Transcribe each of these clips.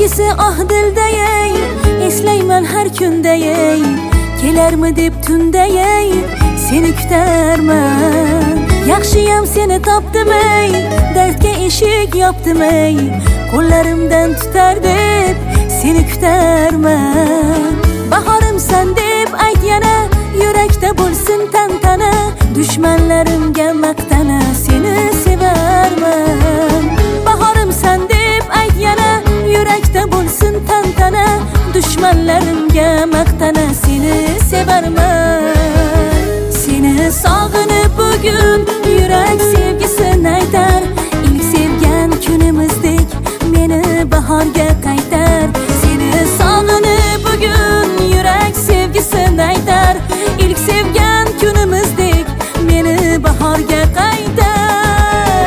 sevgisi ah dilda yey, eslayman har kunda yey, kelarmi deb tunda yey, seni kutarman. Yaxshiyam seni topdim ey, dardga eshik yopdim ey, qo'llarimdan tutar deb seni kutarman. Bahorimsan deb ayt yana, yurakda bo'lsin tantana, dushmanlarimga maqtana, seni sevarman. Bahorimsan deb ayt yana, yurakda bo'lsin tantana, dushmanlarimga maqtana, seni sevarman. Seni sog'inib bugun yurak sevgisini aytar, ilk sevgan kunimizdek meni bahorga qaytar. Seni sog'inib bugun yurak sevgisini aytar, ilk sevgan kunimizdek meni bahorga qaytar.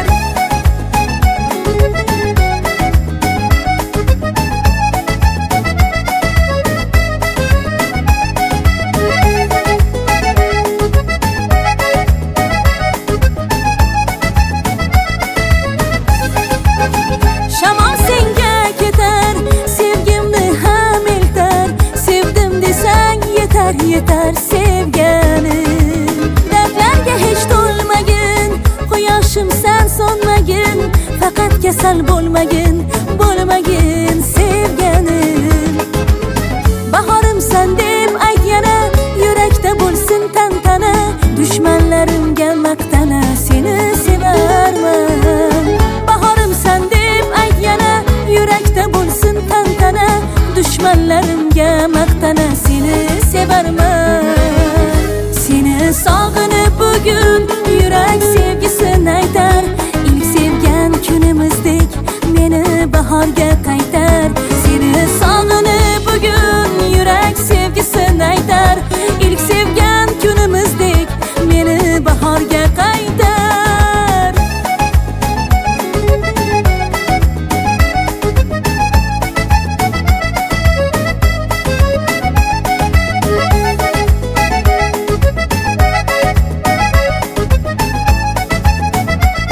Shamol senga ketar, sevgimni ham eltar, sevdim desang yetar yetar sevganim. Dardlarga hech to'lmagin, quyoshim sen so'nmagin, faqat kasal bo'lmagin, bo'lmagin sevganim. Bahorimsan deb ayt yana, yurakda bo'lsin tantana, dushmanlarimga maqtana, seni sevarman. Bahorimsan deb ayt yana, yurakda bo'lsin tantana, dushmanlarimga maqtana, seni sevarman. Seni sog'inib bugun yurak sevgisini aytar, ilk sevgan kunimizdek meni bahorga qaytar. Seni sog'inib bugun yurak sevgisini aytar, ilk sevgan kunimizdek meni bahorga qaytar.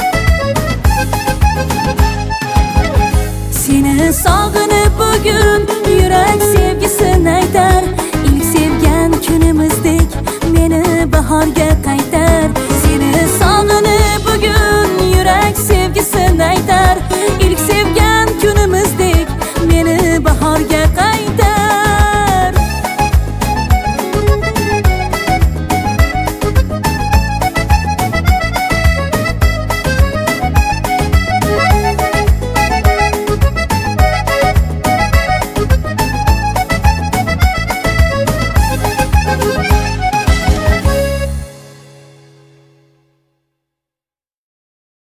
Seni sog'inib bugun